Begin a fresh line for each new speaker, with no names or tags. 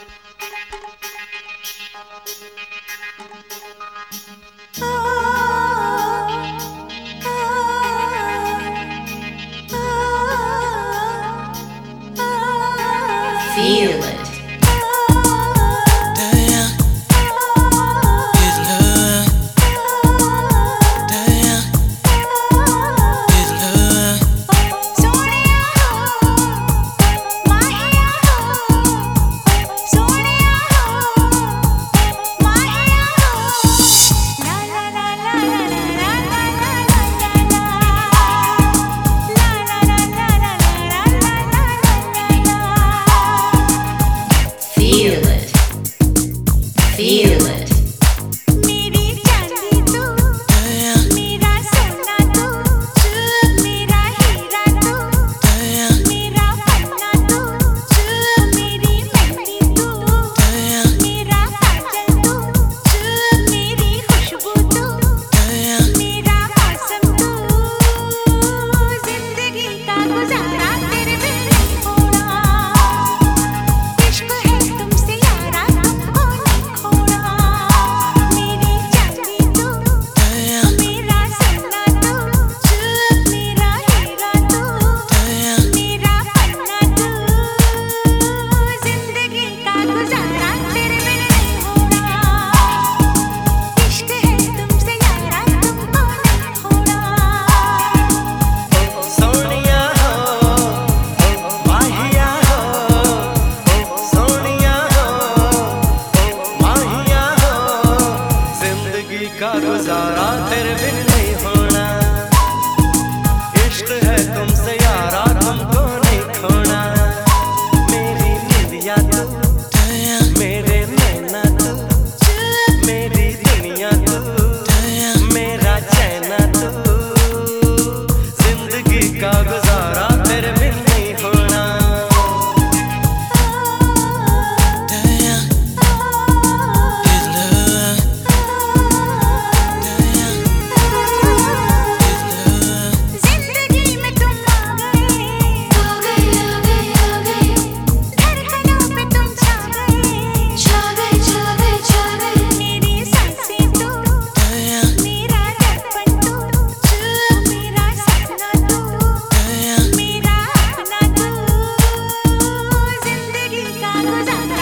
Feel it. Feel it.
मेरी चांदी तू, मेरा सोना तू, मेरा हीरा तू, मेरा पन्ना तू, मेरी मेहंदी तू, मेरा काजल तू, मेरी खुशबू तू, मेरा मौसम तू, जिंदगी का गुजारा तेरे बिन नहीं होना। इश्क है तुमसे यारा तुमको नहीं खोना। मेरी चांदी तू, मेरा सोना तू, मेरा हीरा तू, मेरा पन्ना तू, जिंदगी का गुजारा तेरे बिन नहीं होना। इश्क है तुमसे यारा तुमको नहीं खोना।
सोनिया हो, माहिया हो, सोनिया हो, माहिया हो, जिंदगी का गुजारा तेरे बिन नहीं होना। इश्क है तुमसे यारा तुमको नहीं खोना। मेरी निदिया तू, मेरे नैना तू, मेरी दुनिया तू, मेरा चैना तू, जिंदगी का गुजारा तेरे बिन नहीं होना।
जिंदगी में तुम आ गए, धड़कनों पे तुम छा गए, मेरी सांसें तू, मेरा दर्पण तू, मेरा सपना तू, मेरा अपना तू, जिंदगी का गुजारा